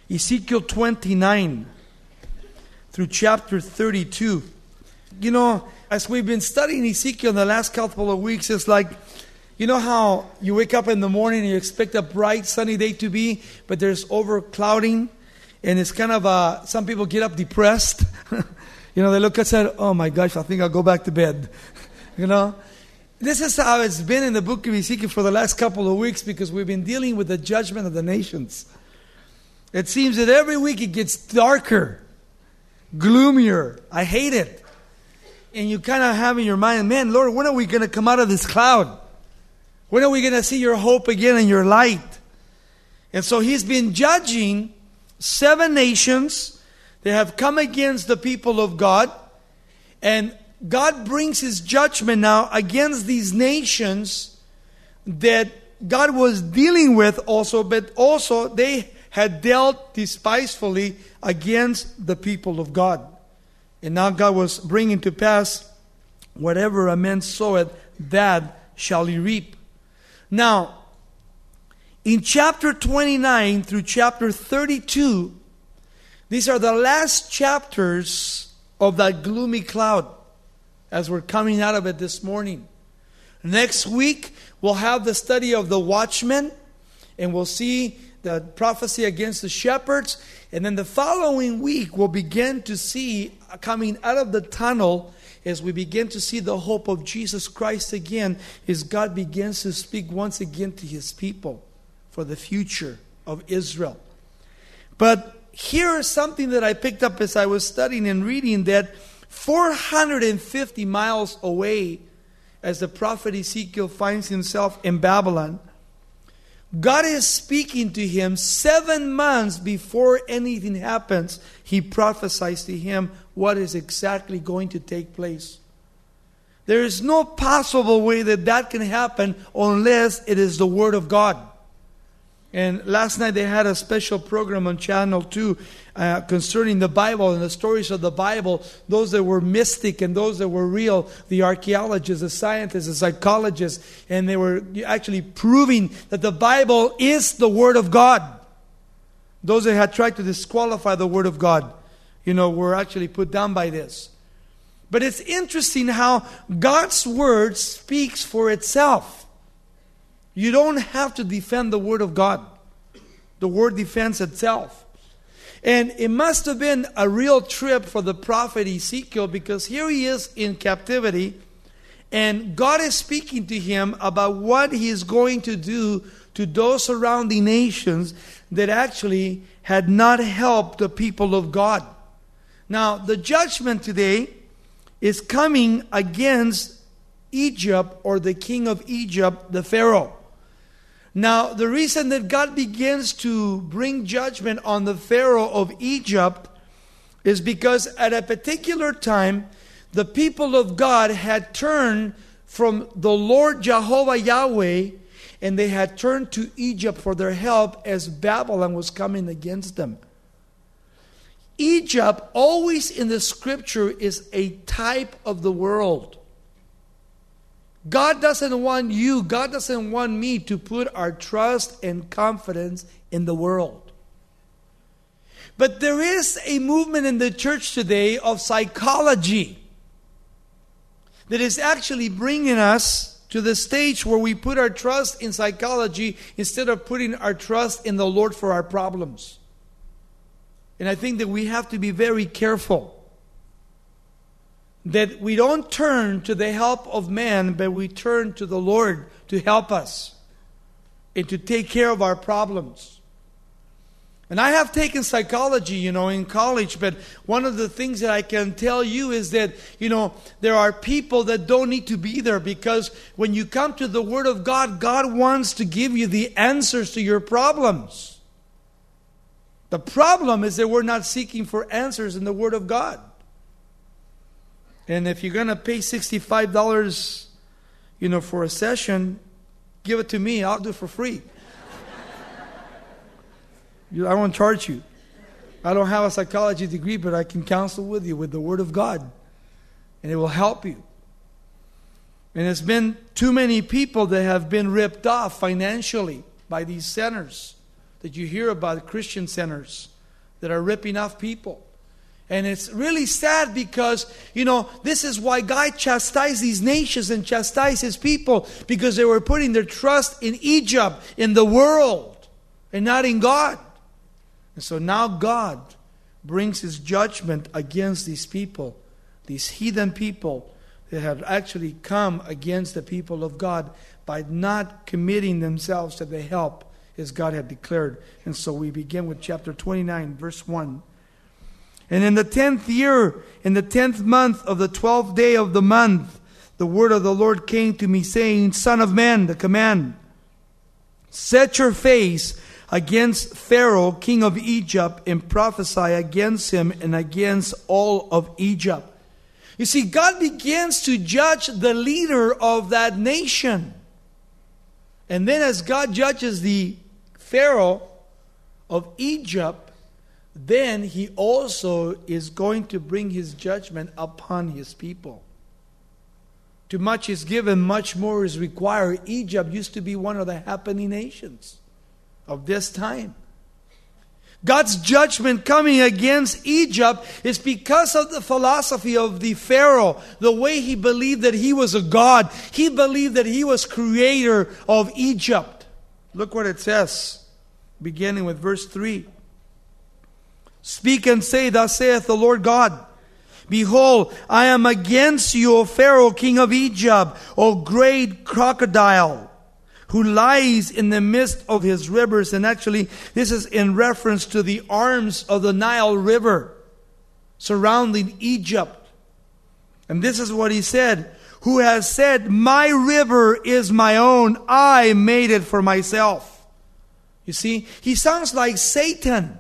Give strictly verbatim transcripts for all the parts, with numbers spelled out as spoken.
Ezekiel twenty-nine through chapter thirty-two. You know, as we've been studying Ezekiel in the last couple of weeks, it's like, you know how you wake up in the morning and you expect a bright sunny day to be, but there's overclouding, and it's kind of, uh, some people get up depressed. You know, they look outside, oh my gosh, I think I'll go back to bed. You know, this is how it's been in the book of Ezekiel for the last couple of weeks, because we've been dealing with the judgment of the nations. It seems that every week it gets darker, gloomier. I hate it. And you kind of have in your mind, man, Lord, when are we going to come out of this cloud? When are we going to see your hope again and your light? And so he's been judging seven nations that have come against the people of God. And God brings his judgment now against these nations that God was dealing with also, but also they had dealt despisefully against the people of God. And now God was bringing to pass, whatever a man soweth, that shall he reap. Now, in chapter twenty-nine through chapter thirty-two, these are the last chapters of that gloomy cloud as we're coming out of it this morning. Next week, we'll have the study of the watchmen, and we'll see the prophecy against the shepherds. And then the following week, we'll begin to see, coming out of the tunnel, as we begin to see the hope of Jesus Christ again, as God begins to speak once again to his people for the future of Israel. But here is something that I picked up as I was studying and reading, that four hundred fifty miles away, as the prophet Ezekiel finds himself in Babylon, God is speaking to him seven months before anything happens. He prophesies to him what is exactly going to take place. There is no possible way that that can happen unless it is the Word of God. And last night they had a special program on Channel two uh, concerning the Bible and the stories of the Bible, those that were mystic and those that were real, the archaeologists, the scientists, the psychologists, and they were actually proving that the Bible is the Word of God. Those that had tried to disqualify the Word of God, you know, were actually put down by this. But it's interesting how God's Word speaks for itself. You don't have to defend the Word of God. The Word defends itself. And it must have been a real trip for the prophet Ezekiel, because here he is in captivity, and God is speaking to him about what he is going to do to those surrounding nations that actually had not helped the people of God. Now, the judgment today is coming against Egypt, or the king of Egypt, the Pharaoh. Now, the reason that God begins to bring judgment on the Pharaoh of Egypt is because at a particular time, the people of God had turned from the Lord Jehovah Yahweh, and they had turned to Egypt for their help as Babylon was coming against them. Egypt, always in the scripture, is a type of the world. God doesn't want you, God doesn't want me to put our trust and confidence in the world. But there is a movement in the church today of psychology that is actually bringing us to the stage where we put our trust in psychology instead of putting our trust in the Lord for our problems. And I think that we have to be very careful that we don't turn to the help of man, but we turn to the Lord to help us and to take care of our problems. And I have taken psychology, you know, in college, but one of the things that I can tell you is that, you know, there are people that don't need to be there, because when you come to the Word of God, God wants to give you the answers to your problems. The problem is that we're not seeking for answers in the Word of God. And if you're going to pay sixty-five dollars, you know, for a session, give it to me. I'll do it for free. I won't charge you. I don't have a psychology degree, but I can counsel with you with the Word of God. And it will help you. And there's been too many people that have been ripped off financially by these centers that you hear about, Christian centers. that are ripping off people. And it's really sad because, you know, this is why God chastised these nations and chastised His people, because they were putting their trust in Egypt, in the world, and not in God. And so now God brings His judgment against these people, these heathen people that have actually come against the people of God by not committing themselves to the help as God had declared. And so we begin with chapter twenty-nine, verse one. And in the tenth year, in the tenth month of the twelfth day of the month, the word of the Lord came to me, saying, Son of man, the command, set your face against Pharaoh, king of Egypt, and prophesy against him and against all of Egypt. You see, God begins to judge the leader of that nation. And then as God judges the Pharaoh of Egypt, then He also is going to bring His judgment upon His people. Too much is given, much more is required. Egypt used to be one of the happening nations of this time. God's judgment coming against Egypt is because of the philosophy of the Pharaoh, the way he believed that he was a god. He believed that he was creator of Egypt. Look what it says, beginning with verse three. Speak and say, thus saith the Lord God, Behold, I am against you, O Pharaoh, king of Egypt, O great crocodile, who lies in the midst of his rivers. And actually, this is in reference to the arms of the Nile River surrounding Egypt. And this is what he said, who has said, My river is my own, I made it for myself. You see, he sounds like Satan.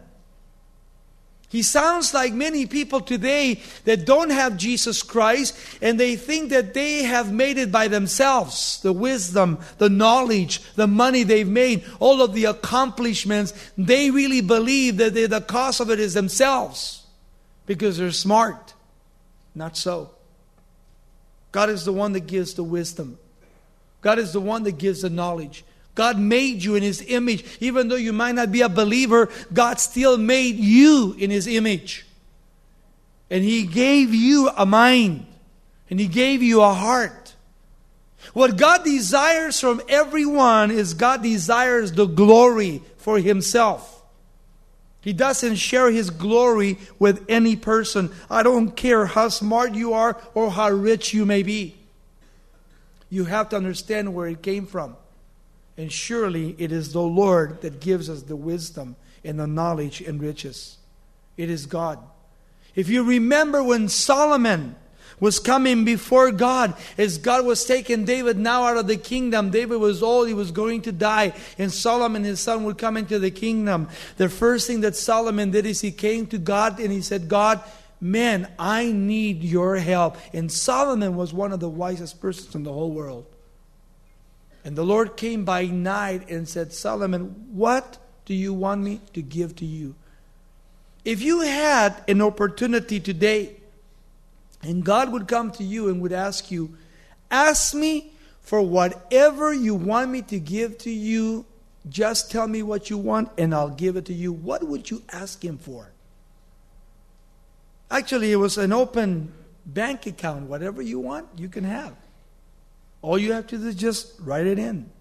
He sounds like many people today that don't have Jesus Christ, and they think that they have made it by themselves. The wisdom, the knowledge, the money they've made, all of the accomplishments, they really believe that they, the cause of it is themselves because they're smart. Not so. God is the one that gives the wisdom. God is the one that gives the knowledge. God made you in His image. Even though you might not be a believer, God still made you in His image. And He gave you a mind. And He gave you a heart. What God desires from everyone is God desires the glory for Himself. He doesn't share His glory with any person. I don't care how smart you are or how rich you may be. You have to understand where it came from. And surely it is the Lord that gives us the wisdom and the knowledge and riches. It is God. If you remember when Solomon was coming before God, as God was taking David now out of the kingdom. David was old, he was going to die, and Solomon, his son, would come into the kingdom. The first thing that Solomon did is he came to God and he said, God, man, I need your help. And Solomon was one of the wisest persons in the whole world. And the Lord came by night and said, Solomon, what do you want me to give to you? If you had an opportunity today, and God would come to you and would ask you, ask me for whatever you want me to give to you, just tell me what you want and I'll give it to you. What would you ask Him for? Actually, it was an open bank account. Whatever you want, you can have. All you have to do is just write it in.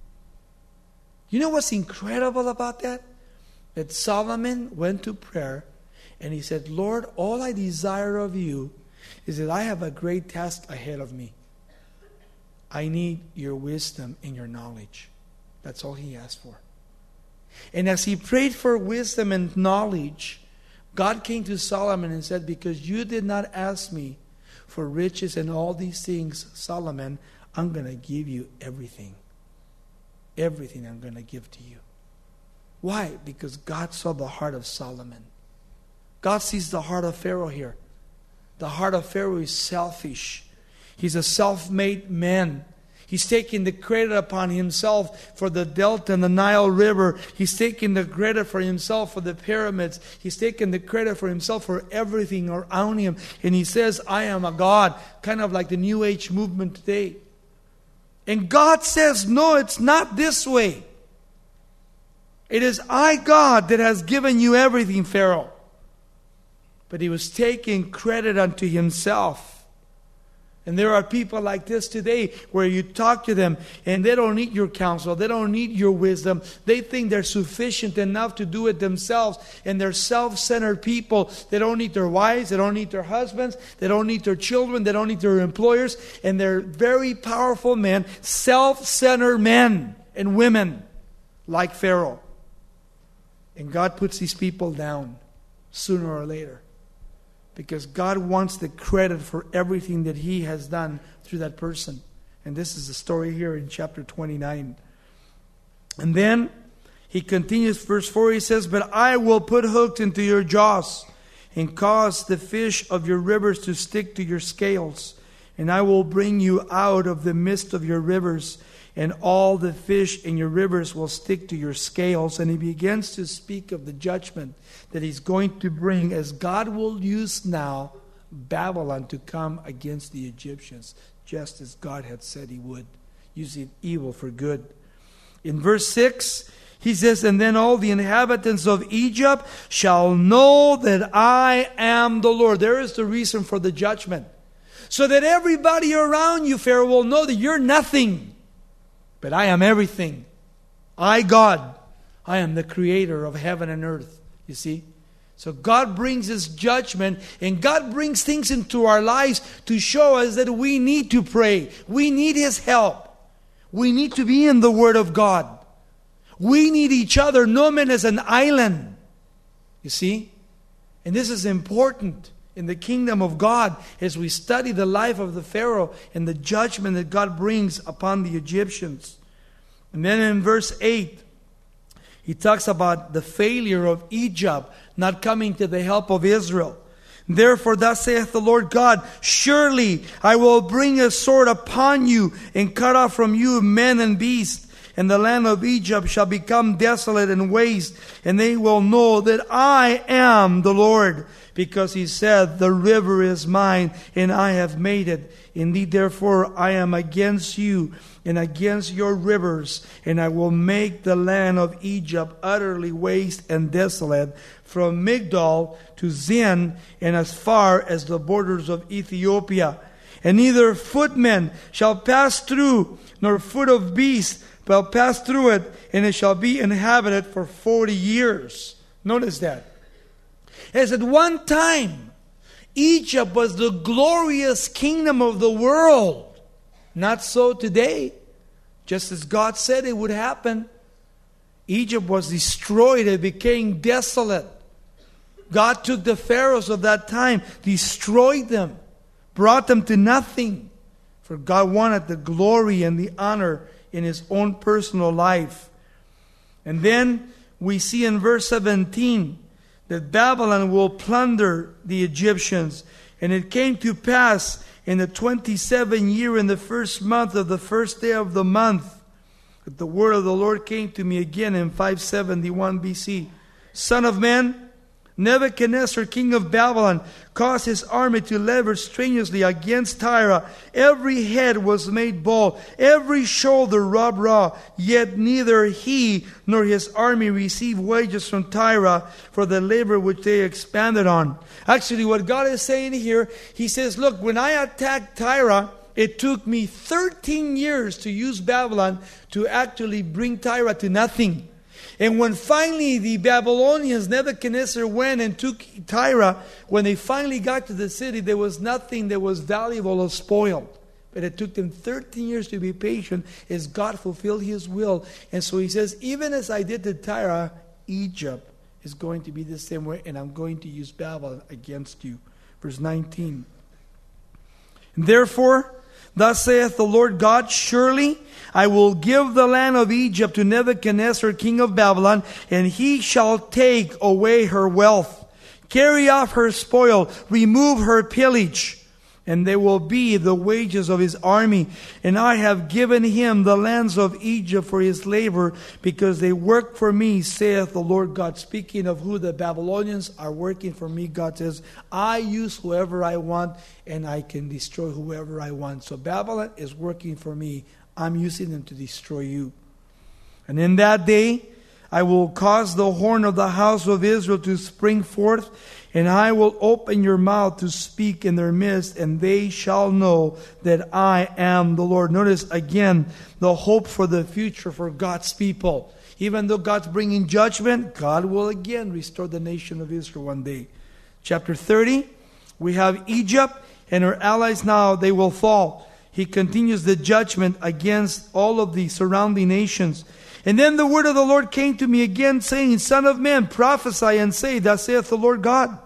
You know what's incredible about that? That Solomon went to prayer and he said, Lord, all I desire of you is that I have a great task ahead of me. I need your wisdom and your knowledge. That's all he asked for. And as he prayed for wisdom and knowledge, God came to Solomon and said, because you did not ask me for riches and all these things, Solomon, I'm going to give you everything. Everything I'm going to give to you. Why? Because God saw the heart of Solomon. God sees the heart of Pharaoh here. The heart of Pharaoh is selfish. He's a self-made man. He's taking the credit upon himself for the Delta and the Nile River. He's taking the credit for himself for the pyramids. He's taking the credit for himself for everything around him. And he says, I am a God. Kind of like the New Age movement today. And God says, no, it's not this way. It is I, God, that has given you everything, Pharaoh. but he was taking credit unto himself. And there are people like this today where you talk to them and they don't need your counsel. They don't need your wisdom. They think they're sufficient enough to do it themselves. And they're self-centered people. They don't need their wives. They don't need their husbands. They don't need their children. They don't need their employers. And they're very powerful men, self-centered men and women like Pharaoh. And God puts these people down sooner or later. Because God wants the credit for everything that He has done through that person. And this is the story here in chapter twenty-nine. And then he continues, verse four, he says, "But I will put hooks into your jaws, and cause the fish of your rivers to stick to your scales. And I will bring you out of the midst of your rivers, and all the fish in your rivers will stick to your scales." And he begins to speak of the judgment that he's going to bring, as God will use now Babylon to come against the Egyptians, just as God had said He would, using evil for good. In verse six, he says, "And then all the inhabitants of Egypt shall know that I am the Lord." There is the reason for the judgment. So that everybody around you, Pharaoh, will know that you're nothing. But I am everything. I, God, I am the creator of heaven and earth. You see? So God brings His judgment, and God brings things into our lives to show us that we need to pray. We need His help. We need to be in the Word of God. We need each other. No man is an island. You see? And this is important in the kingdom of God as we study the life of the Pharaoh and the judgment that God brings upon the Egyptians. And then in verse eight, he talks about the failure of Egypt not coming to the help of Israel. "Therefore thus saith the Lord God, surely I will bring a sword upon you, and cut off from you men and beasts. And the land of Egypt shall become desolate and waste, and they will know that I am the Lord. Because He said, the river is mine, and I have made it. Indeed, therefore, I am against you, and against your rivers, and I will make the land of Egypt utterly waste and desolate, from Migdol to Zin, and as far as the borders of Ethiopia. And neither footmen shall pass through, nor foot of beast shall pass through it, and it shall be inhabited for forty years. Notice that. As at one time, Egypt was the glorious kingdom of the world. Not so today. Just as God said it would happen. Egypt was destroyed. It became desolate. God took the pharaohs of that time, destroyed them, brought them to nothing. For God wanted the glory and the honor in His own personal life. And then we see in verse seventeen that Babylon will plunder the Egyptians. And it came to pass in the twenty-seventh year, in the first month of the first day of the month, that the word of the Lord came to me again in five seventy-one B C. "Son of man, Nebuchadnezzar, king of Babylon, caused his army to labor strenuously against Tyre. Every head was made bald, every shoulder rubbed raw. Yet neither he nor his army received wages from Tyre for the labor which they expanded on." Actually, what God is saying here, He says, look, when I attacked Tyre, it took me thirteen years to use Babylon to actually bring Tyre to nothing. And when finally the Babylonians, Nebuchadnezzar went and took Tyre, when they finally got to the city, there was nothing that was valuable or spoiled. But it took them thirteen years to be patient as God fulfilled His will. And so He says, even as I did to Tyre, Egypt is going to be the same way, and I'm going to use Babylon against you. Verse nineteen. "Therefore, thus saith the Lord God, surely I will give the land of Egypt to Nebuchadnezzar, king of Babylon, and he shall take away her wealth, carry off her spoil, remove her pillage, and they will be the wages of his army. And I have given him the lands of Egypt for his labor, because they work for me, saith the Lord God." Speaking of who the Babylonians are working for me, God says, I use whoever I want, and I can destroy whoever I want. So Babylon is working for me. I'm using them to destroy you. "And in that day I will cause the horn of the house of Israel to spring forth, and I will open your mouth to speak in their midst, and they shall know that I am the Lord. Notice again the hope for the future for God's people. Even though God's bringing judgment, God will again restore the nation of Israel one day. Chapter thirty, we have Egypt and her allies now, they will fall. He continues the judgment against all of the surrounding nations. And then the word of the Lord came to me again, saying, Son of man, prophesy and say, Thus saith the Lord God.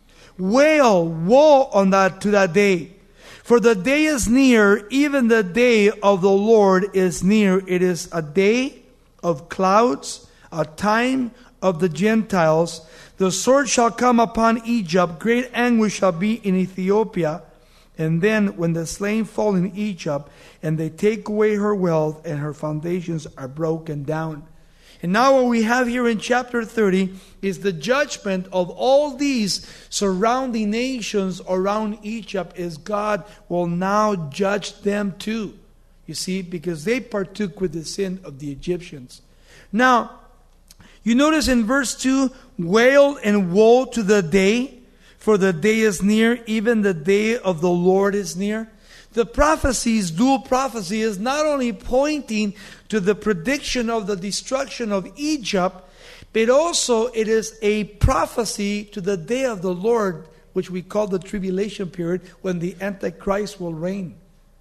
Wail, woe on that to that day. For the day is near, even the day of the Lord is near. It is a day of clouds, a time of the Gentiles. The sword shall come upon Egypt, great anguish shall be in Ethiopia. And then when the slain fall in Egypt, and they take away her wealth, and her foundations are broken down. And now what we have here in chapter thirty is the judgment of all these surrounding nations around Egypt, is God will now judge them too. You see, because they partook with the sin of the Egyptians. Now, you notice in verse two, wail and woe to the day, for the day is near, even the day of the Lord is near. The prophecies, dual prophecy, is not only pointing to the prediction of the destruction of Egypt, but also it is a prophecy to the day of the Lord, which we call the tribulation period, when the Antichrist will reign.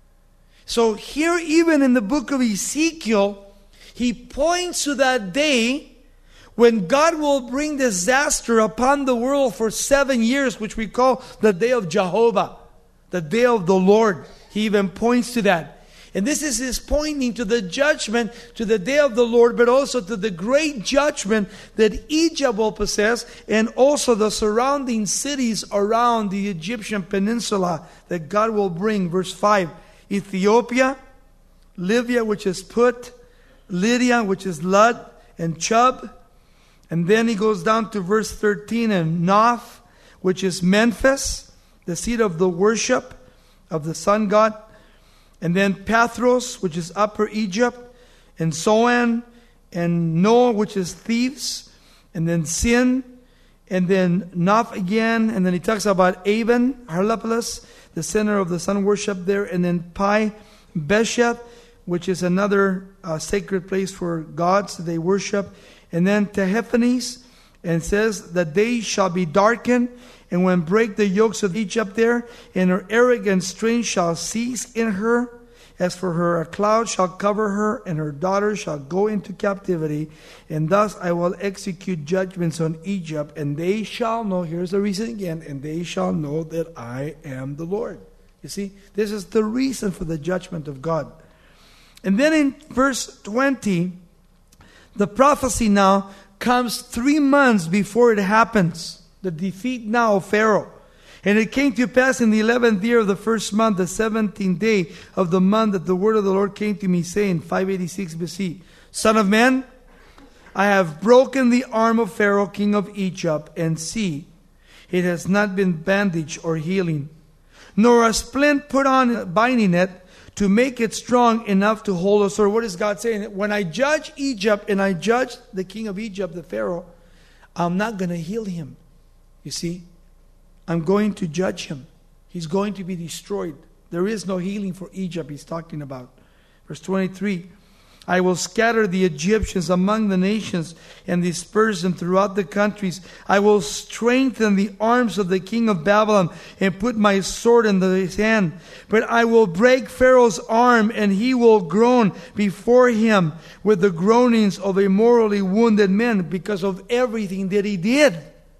So here, even in the book of Ezekiel, he points to that day when God will bring disaster upon the world for seven years, which we call the day of Jehovah, the day of the Lord. He even points to that. And this is his pointing to the judgment, to the day of the Lord, but also to the great judgment that Egypt will possess, and also the surrounding cities around the Egyptian peninsula that God will bring. Verse five, Ethiopia, Libya, which is Put, Lydia, which is Lud, and Chub. And then he goes down to verse thirteen, and Noph, which is Memphis, the seat of the worship of the sun god. And then Pathros, which is Upper Egypt, and Soan, and Noah, which is Thieves, and then Sin, and then Noph again, and then he talks about Avon, Harlopolis, the center of the sun worship there, and then Pi Besheth, which is another uh, sacred place for gods that they worship, and then Tahephanes, and says that they shall be darkened, and when break the yokes of Egypt there, and her arrogant strength shall cease in her. As for her, a cloud shall cover her, and her daughters shall go into captivity. And thus I will execute judgments on Egypt, and they shall know, here's the reason again, and they shall know that I am the Lord. You see, this is the reason for the judgment of God. And then in verse twenty, the prophecy now comes three months before it happens. The defeat now of Pharaoh. And it came to pass in the eleventh year of the first month, the seventeenth day of the month, that the word of the Lord came to me, saying, five eighty-six B C, Son of man, I have broken the arm of Pharaoh, king of Egypt, and see, it has not been bandaged or healing, nor a splint put on binding it, to make it strong enough to hold a sword. What is God saying? When I judge Egypt, and I judge the king of Egypt, the Pharaoh, I'm not going to heal him. You see, I'm going to judge him. He's going to be destroyed. There is no healing for Egypt, he's talking about. Verse twenty-three, I will scatter the Egyptians among the nations and disperse them throughout the countries. I will strengthen the arms of the king of Babylon and put my sword in his hand. But I will break Pharaoh's arm, and he will groan before him with the groanings of a mortally wounded man, because of everything that he did.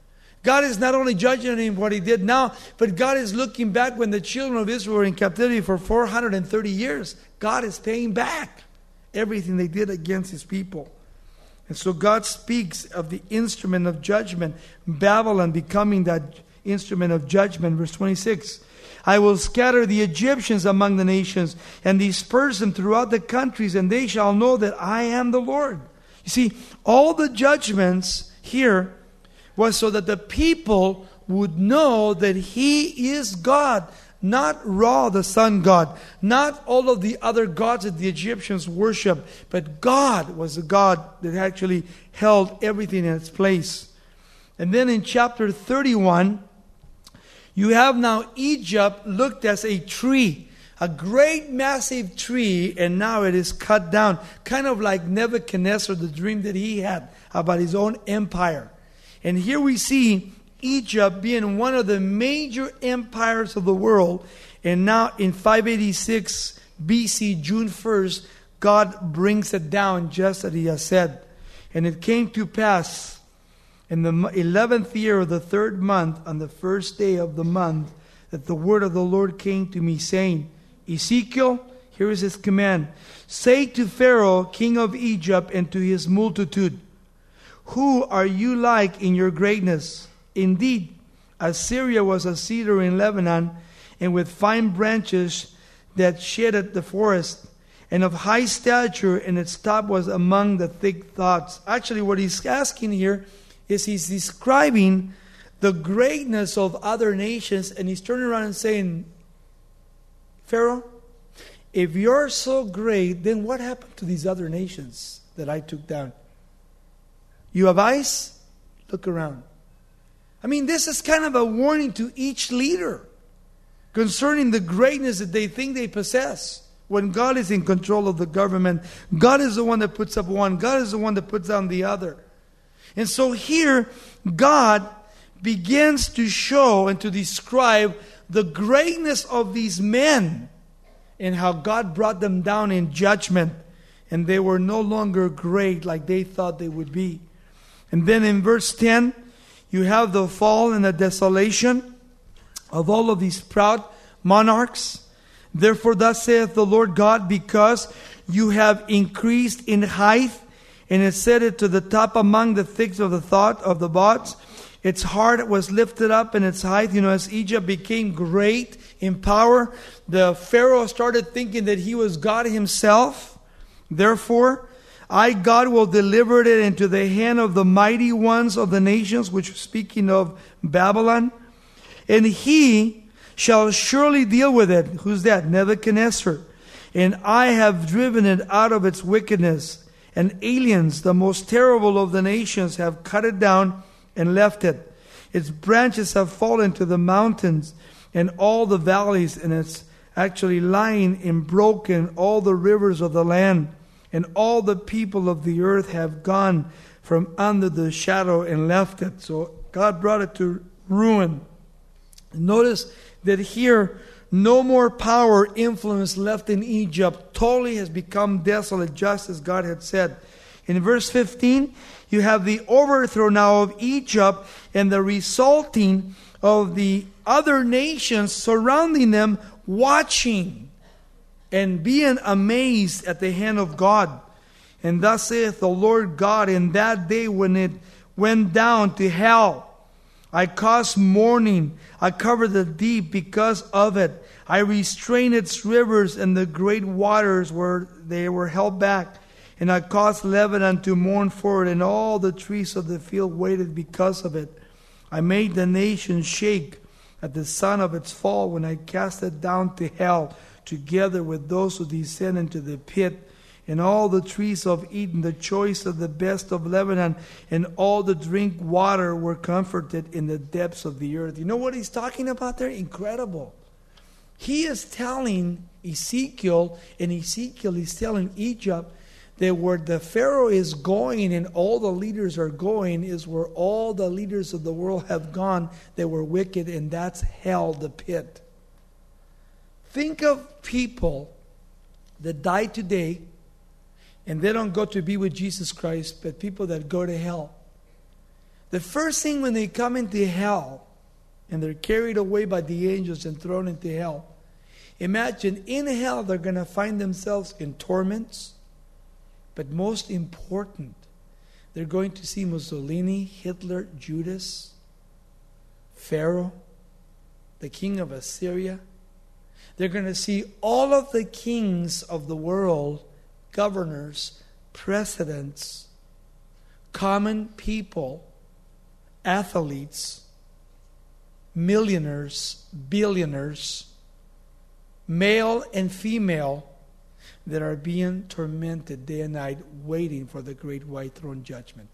God is not only judging him what he did now, but God is looking back when the children of Israel were in captivity for four hundred thirty years. God is paying back everything they did against his people. And so God speaks of the instrument of judgment, Babylon becoming that instrument of judgment. Verse twenty-six, I will scatter the Egyptians among the nations and disperse them throughout the countries, and they shall know that I am the Lord. You see, all the judgments here was so that the people would know that he is God, Not Ra, the sun god. Not all of the other gods that the Egyptians worship. But God was the God that actually held everything in its place. And then in chapter thirty-one, you have now Egypt looked as a tree. A great massive tree, and now it is cut down. Kind of like Nebuchadnezzar, the dream that he had about his own empire. And here we see Egypt being one of the major empires of the world. And now in five eighty-six B C, June first, God brings it down just as he has said. And it came to pass in the eleventh year of the third month, on the first day of the month, that the word of the Lord came to me, saying, Ezekiel, here is his command. Say to Pharaoh, king of Egypt, and to his multitude, who are you like in your greatness? Indeed, Assyria was a cedar in Lebanon, and with fine branches that shaded the forest, and of high stature, and its top was among the thick thoughts. Actually, what he's asking here is he's describing the greatness of other nations, and he's turning around and saying, Pharaoh, if you're so great, then what happened to these other nations that I took down? You have eyes? Look around. I mean, this is kind of a warning to each leader concerning the greatness that they think they possess. When God is in control of the government, God is the one that puts up one. God is the one that puts down the other. And so here, God begins to show and to describe the greatness of these men and how God brought them down in judgment. And they were no longer great like they thought they would be. And then in verse ten, you have the fall and the desolation of all of these proud monarchs. Therefore thus saith the Lord God, because you have increased in height, and it set it to the top among the thicks of the thought of the bots. Its heart was lifted up in its height. You know, as Egypt became great in power, the Pharaoh started thinking that he was God himself. Therefore, I, God, will deliver it into the hand of the mighty ones of the nations, which speaking of Babylon. And he shall surely deal with it. Who's that? Nebuchadnezzar. And I have driven it out of its wickedness. And aliens, the most terrible of the nations, have cut it down and left it. Its branches have fallen to the mountains and all the valleys, and it's actually lying in broken all the rivers of the land. And all the people of the earth have gone from under the shadow and left it. So God brought it to ruin. Notice that here, no more power, influence left in Egypt. Totally has become desolate, just as God had said. In verse fifteen, you have the overthrow now of Egypt and the resulting of the other nations surrounding them, watching and being amazed at the hand of God. And thus saith the Lord God, in that day when it went down to hell, I caused mourning, I covered the deep because of it. I restrained its rivers, and the great waters were they were held back. And I caused Lebanon to mourn for it, and all the trees of the field waited because of it. I made the nation shake at the sound of its fall when I cast it down to hell, together with those who descend into the pit. And all the trees of Eden, the choice of the best of Lebanon, and all the drink water were comforted in the depths of the earth. You know what he's talking about there? Incredible. He is telling Ezekiel, and Ezekiel is telling Egypt, that where the Pharaoh is going and all the leaders are going is where all the leaders of the world have gone that were wicked, and that's hell, the pit. Think of people that die today and they don't go to be with Jesus Christ, but people that go to hell. The first thing when they come into hell and they're carried away by the angels and thrown into hell, imagine in hell they're going to find themselves in torments. But most important, they're going to see Mussolini, Hitler, Judas, Pharaoh, the king of Assyria. They're going to see all of the kings of the world, governors, presidents, common people, athletes, millionaires, billionaires, male and female, that are being tormented day and night, waiting for the great white throne judgment.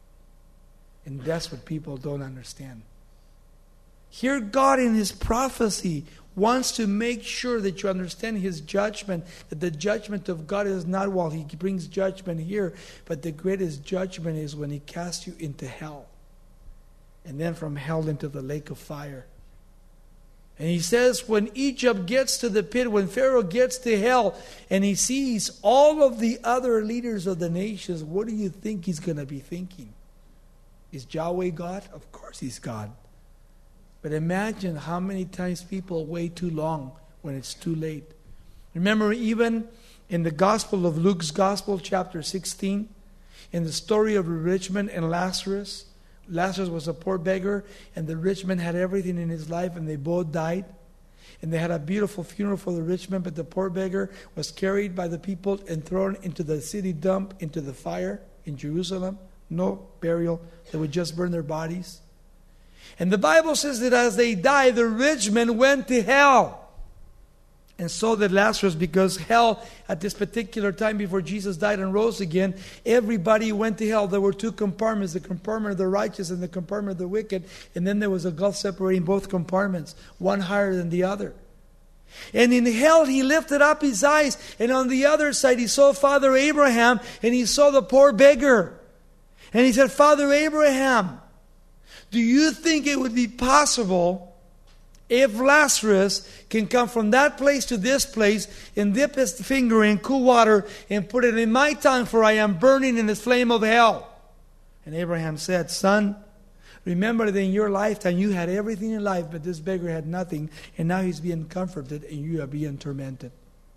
And that's what people don't understand. Here God in His prophecy wants to make sure that you understand His judgment, that the judgment of God is not while He brings judgment here, but the greatest judgment is when He casts you into hell. And then from hell into the lake of fire. And He says when Egypt gets to the pit, when Pharaoh gets to hell, and he sees all of the other leaders of the nations, what do you think he's going to be thinking? Is Yahweh God? Of course He's God. But imagine how many times people wait too long when it's too late. Remember, even in the Gospel of Luke's Gospel, chapter sixteen, in the story of the rich man and Lazarus, Lazarus was a poor beggar, and the rich man had everything in his life, and they both died. And they had a beautiful funeral for the rich man, but the poor beggar was carried by the people and thrown into the city dump, into the fire in Jerusalem. No burial. They would just burn their bodies. And the Bible says that as they died, the rich man went to hell. And so did Lazarus, because hell, at this particular time before Jesus died and rose again, everybody went to hell. There were two compartments, the compartment of the righteous and the compartment of the wicked. And then there was a gulf separating both compartments, one higher than the other. And in hell he lifted up his eyes, and on the other side he saw Father Abraham, and he saw the poor beggar. And he said, Father Abraham, do you think it would be possible if Lazarus can come from that place to this place and dip his finger in cool water and put it in my tongue, for I am burning in the flame of hell? And Abraham said, Son, remember that in your lifetime you had everything in life, but this beggar had nothing, and now he's being comforted and you are being tormented.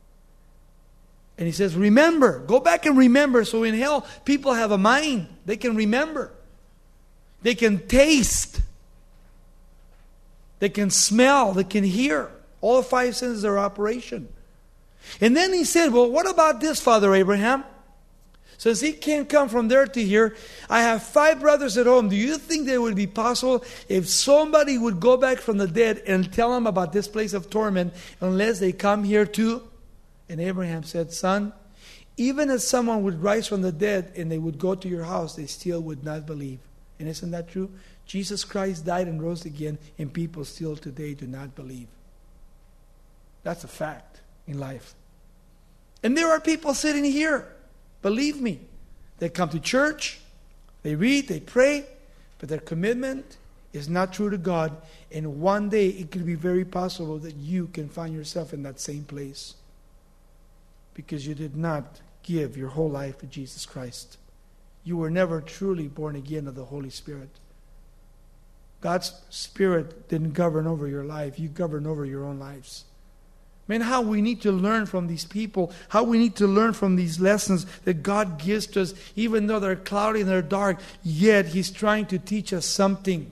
And he says, remember, go back and remember. So in hell, people have a mind. They can remember. They can taste. They can smell. They can hear. All five senses are operation. And then he said, well, what about this, Father Abraham? Since he can't come from there to here, I have five brothers at home. Do you think that it would be possible if somebody would go back from the dead and tell them about this place of torment unless they come here too? And Abraham said, Son, even if someone would rise from the dead and they would go to your house, they still would not believe. And isn't that true? Jesus Christ died and rose again, and people still today do not believe. That's a fact in life. And there are people sitting here, believe me, they come to church, they read, they pray, but their commitment is not true to God. And one day it could be very possible that you can find yourself in that same place because you did not give your whole life to Jesus Christ. You were never truly born again of the Holy Spirit. God's Spirit didn't govern over your life. You govern over your own lives. Man, how we need to learn from these people, how we need to learn from these lessons that God gives to us, even though they're cloudy and they're dark, yet He's trying to teach us something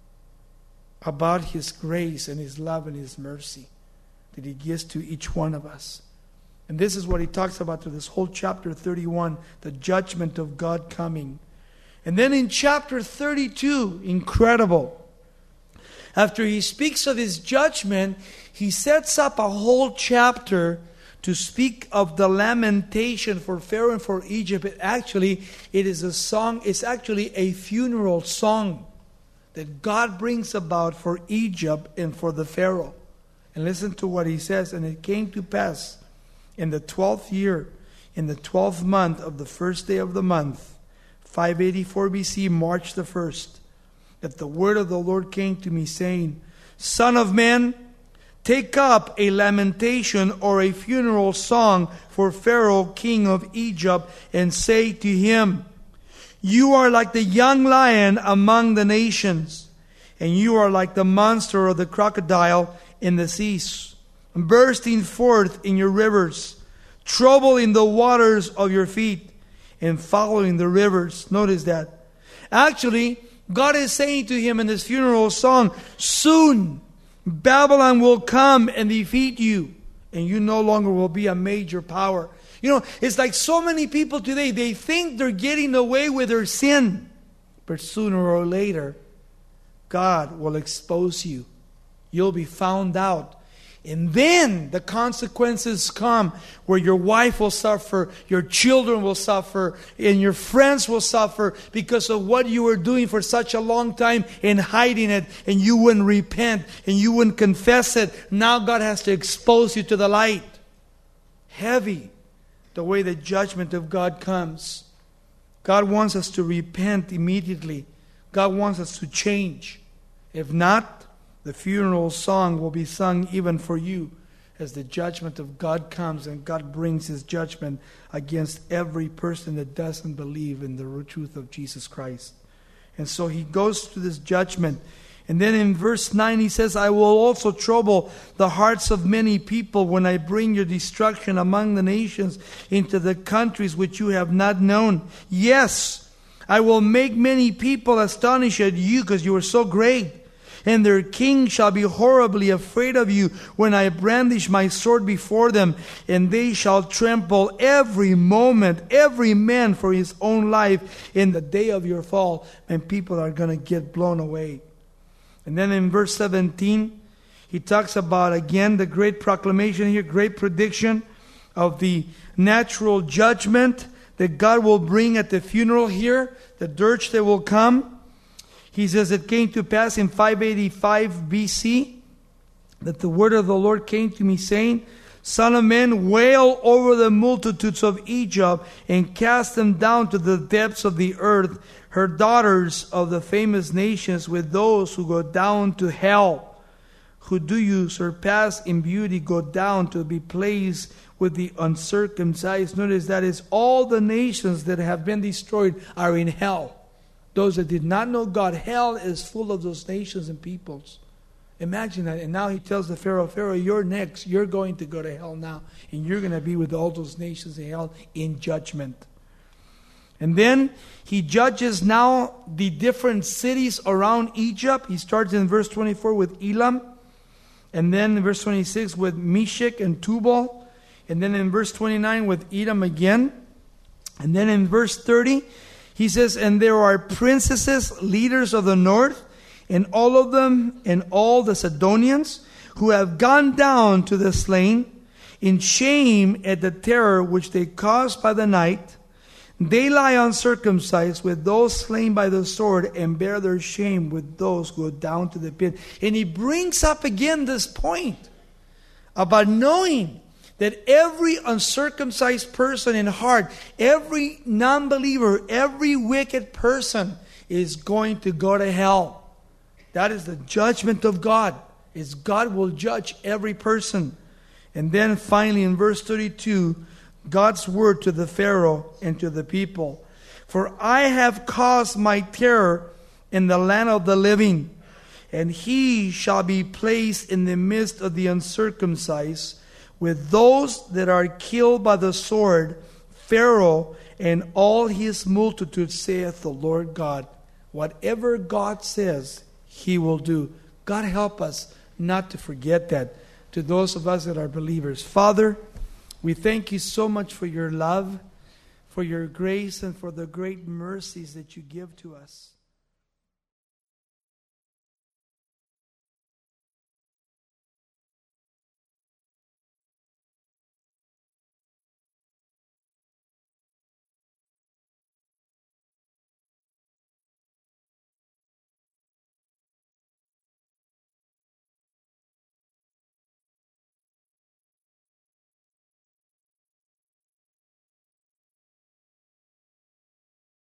about His grace and His love and His mercy that He gives to each one of us. And this is what He talks about through this whole chapter thirty-one, the judgment of God coming. And then in chapter thirty-two, incredible, after He speaks of His judgment, He sets up a whole chapter to speak of the lamentation for Pharaoh and for Egypt. It actually, it is a song, it's actually a funeral song that God brings about for Egypt and for the Pharaoh. And listen to what He says, and it came to pass in the twelfth year, in the twelfth month of the first day of the month, five eighty-four B C, March the first, that the word of the Lord came to me, saying, Son of man, take up a lamentation or a funeral song for Pharaoh, king of Egypt, and say to him, You are like the young lion among the nations, and you are like the monster or the crocodile in the seas, bursting forth in your rivers, troubling the waters of your feet, and following the rivers. Notice that. Actually, God is saying to him in this funeral song, soon Babylon will come and defeat you, and you no longer will be a major power. You know, it's like so many people today, they think they're getting away with their sin, but sooner or later, God will expose you. You'll be found out. And then the consequences come where your wife will suffer, your children will suffer, and your friends will suffer because of what you were doing for such a long time and hiding it, and you wouldn't repent and you wouldn't confess it. Now God has to expose you to the light. Heavy the way the judgment of God comes. God wants us to repent immediately. God wants us to change. If not, the funeral song will be sung even for you as the judgment of God comes, and God brings His judgment against every person that doesn't believe in the truth of Jesus Christ. And so He goes to this judgment. And then in verse nine He says, I will also trouble the hearts of many people when I bring your destruction among the nations into the countries which you have not known. Yes, I will make many people astonished at you because you are so great. And their king shall be horribly afraid of you when I brandish my sword before them. And they shall tremble every moment, every man for his own life in the day of your fall. And people are going to get blown away. And then in verse seventeen, he talks about again the great proclamation here, great prediction of the natural judgment that God will bring at the funeral here, the dirge that will come. He says it came to pass in five eighty-five B C that the word of the Lord came to me saying, Son of man, wail over the multitudes of Egypt and cast them down to the depths of the earth, her daughters of the famous nations with those who go down to hell. Who do you surpass in beauty go down to be placed with the uncircumcised. Notice that is all the nations that have been destroyed are in hell. Those that did not know God, hell is full of those nations and peoples. Imagine that. And now he tells the Pharaoh, Pharaoh, you're next. You're going to go to hell now. And you're going to be with all those nations in hell in judgment. And then he judges now the different cities around Egypt. He starts in verse twenty-four with Elam. And then in verse twenty-six with Meshech and Tubal. And then in verse twenty-nine with Edom again. And then in verse thirty, he says, and there are princesses, leaders of the north, and all of them, and all the Sidonians, who have gone down to the slain, in shame at the terror which they caused by the night. They lie uncircumcised with those slain by the sword, and bear their shame with those who go down to the pit. And he brings up again this point about knowing that every uncircumcised person in heart, every non-believer, every wicked person is going to go to hell. That is the judgment of God. Is God will judge every person. And then finally in verse thirty-two, God's word to the Pharaoh and to the people. For I have caused my terror in the land of the living, and he shall be placed in the midst of the uncircumcised, with those that are killed by the sword, Pharaoh and all his multitude, saith the Lord God. Whatever God says, He will do. God help us not to forget that, to those of us that are believers. Father, we thank you so much for your love, for your grace, and for the great mercies that you give to us.